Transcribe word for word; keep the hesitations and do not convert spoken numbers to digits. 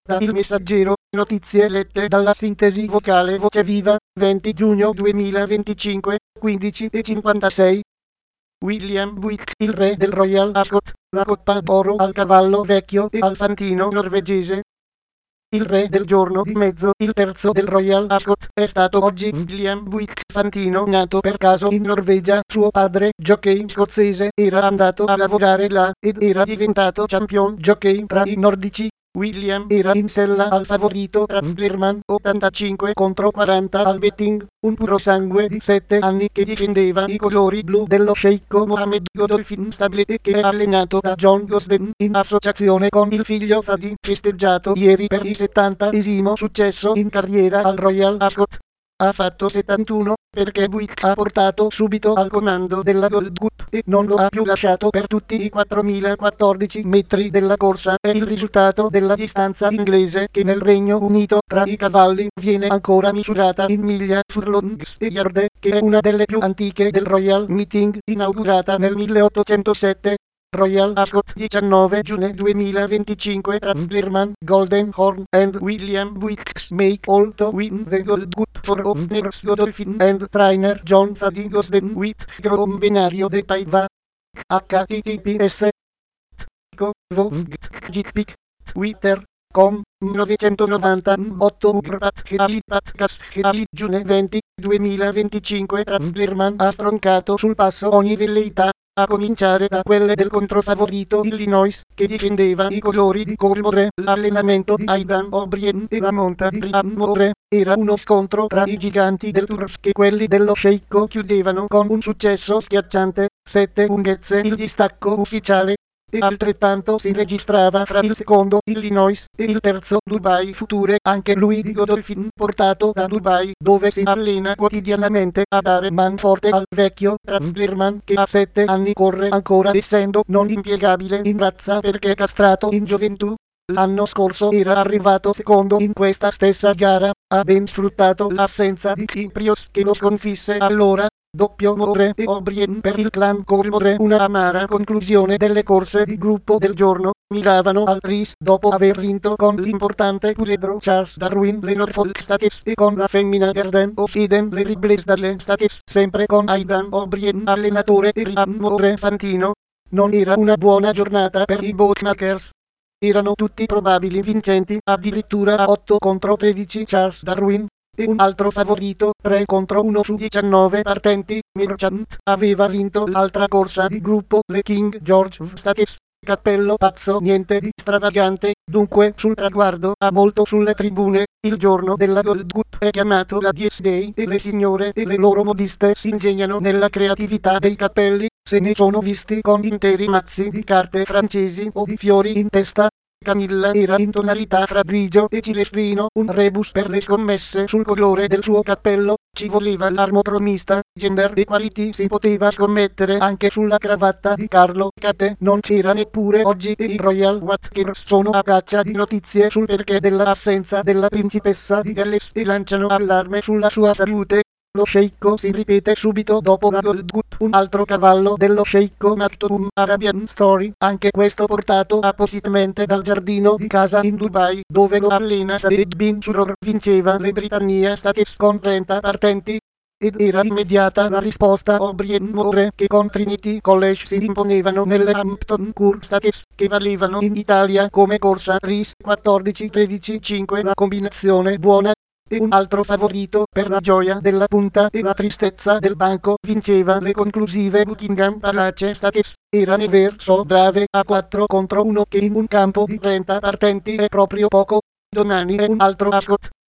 Da Il Messaggero, notizie lette dalla sintesi vocale Voce Viva, venti giugno duemilaventicinque, quindici e cinquantasei. William Buick, il re del Royal Ascot, la coppa d'oro al cavallo vecchio e al fantino norvegese. Il re del giorno di mezzo, il terzo del Royal Ascot, è stato oggi William Buick, fantino nato per caso in Norvegia. Suo padre, jockey scozzese, era andato a lavorare là ed era diventato champion jockey tra i nordici. William era in sella al favorito tra Vlerman, ottantacinque contro quaranta al betting, un puro sangue di sette anni che difendeva i colori blu dello sceicco Mohammed Godolphin Stable e che è allenato da John Gosden in associazione con il figlio Fadi, festeggiato ieri per il settantesimo successo in carriera al Royal Ascot. Ha fatto settantuno, perché Buick ha portato subito al comando della Gold Cup e non lo ha più lasciato per tutti i quattromilaquattordici metri della corsa. È il risultato della distanza inglese che nel Regno Unito tra i cavalli viene ancora misurata in miglia, furlongs e yard, che è una delle più antiche del Royal Meeting, inaugurata nel milleottocentosette. Royal Ascot, diciannove giugno duemilaventicinque. Tra Vlerman, Golden Horn and William Buick make all to win the Gold Cup for owners Godolphin and trainer John Fadi Gosden with Grom Benario de Paiva. H T T P S Twitter com novecentonovantotto Ugrpat Halipat Cas Hali giugno venti duemilaventicinque. Tra Vlerman ha stroncato sul passo ogni velleità, a cominciare da quelle del controfavorito Illinois, che difendeva i colori di Colmore. L'allenamento di Aidan O'Brien e la monta di Ryan Moore era uno scontro tra i giganti del turf che quelli dello sceicco chiudevano con un successo schiacciante, sette lunghezze il distacco ufficiale, e altrettanto si registrava fra il secondo Illinois e il terzo Dubai Future, anche lui di Godolphin, portato da Dubai, dove si allena quotidianamente a dare man forte al vecchio. Tra Vlerman, che a sette anni corre ancora essendo non impiegabile in razza perché castrato in gioventù. L'anno scorso era arrivato secondo in questa stessa gara, ha ben sfruttato l'assenza di Kyprios che lo sconfisse allora. Doppio Moore e O'Brien per il clan Colmore. Una amara conclusione delle corse di gruppo del giorno. Miravano al tris dopo aver vinto con l'importante puledro Charles Darwin le Norfolk Stakes e con la femmina Garden of Eden le Ribblesdale Stakes, sempre con Aidan O'Brien allenatore e Ryan Moore fantino. Non era una buona giornata per i bookmakers. Erano tutti probabili vincenti, addirittura a otto contro tredici Charles Darwin. E un altro favorito, tre contro uno su diciannove partenti, Merchant, aveva vinto l'altra corsa di gruppo, le King George Stakes. Cappello pazzo, niente di stravagante, dunque sul traguardo, a molto sulle tribune, il giorno della Gold Cup è chiamato la Dies Day e le signore e le loro modiste si ingegnano nella creatività dei cappelli, se ne sono visti con interi mazzi di carte francesi o di fiori in testa. Camilla era in tonalità fra grigio e cilestrino, un rebus per le scommesse sul colore del suo cappello. Ci voleva l'armotromista, gender equality, si poteva scommettere anche sulla cravatta di Carlo Cate, non c'era neppure oggi e i Royal Watkins sono a caccia di notizie sul perché della assenza della principessa di Galles e lanciano allarme sulla sua salute. Lo sceicco si ripete subito dopo la Gold Cup, un altro cavallo dello sceicco Maktoum Arabian Story, anche questo portato appositamente dal giardino di casa in Dubai, dove lo allena Saeed bin Suror, vinceva le Britannia Stakes con trenta partenti. Ed era immediata la risposta O'Brien Moore, che con Trinity College si imponevano nelle Hampton Court Stakes, che valevano in Italia come corsa tris quattordici tredici cinque, la combinazione buona. E un altro favorito, per la gioia della punta e la tristezza del banco, vinceva le conclusive Buckingham Palace Stakes. Era never so brave a quattro contro uno, che in un campo di trenta partenti è proprio poco. Domani è un altro Ascot.